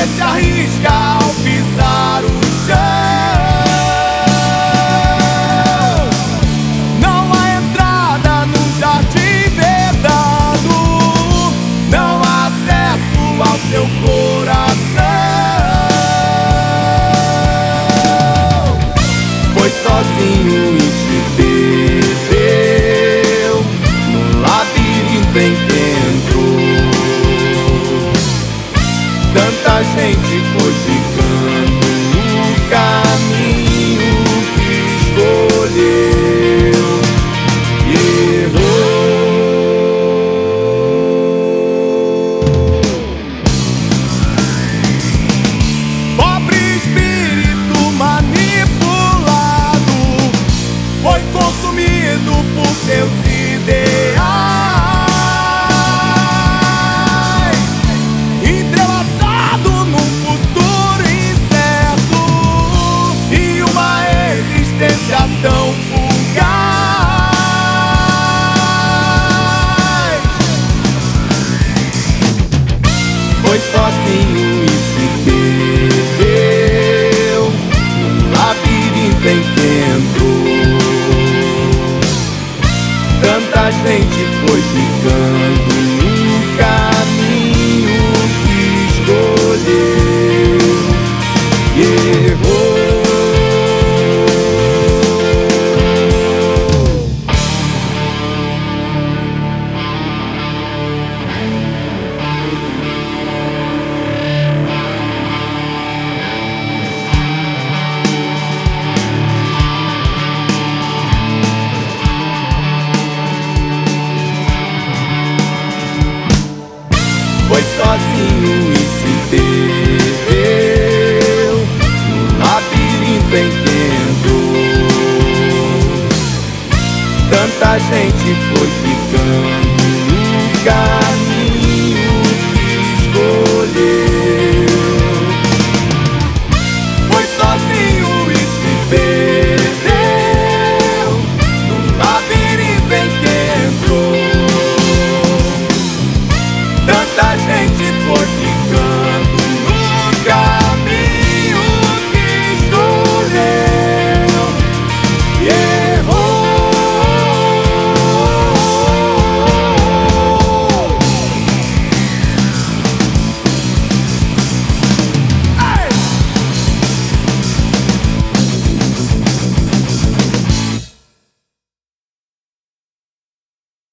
você se arrisca ao pisar o chão. Não há entrada num jardim vedado, não há acesso ao seu coração. Foi sozinho e se perdeu no labirinto em que entrou. Tanta gente foi ficando no caminho que escolheu e errou. Pobre espírito manipulado foi consumido por seus ideais, entrelaçado num futuro incerto e uma existência tão fugaz. Foi sozinho e se perdeu num labirinto em que entrou. Tanta gente foi ficando no caminho que escolheu e errou. Foi sozinho e se perdeu no labirinto em que entrou. Tanta gente foi ficando no caminho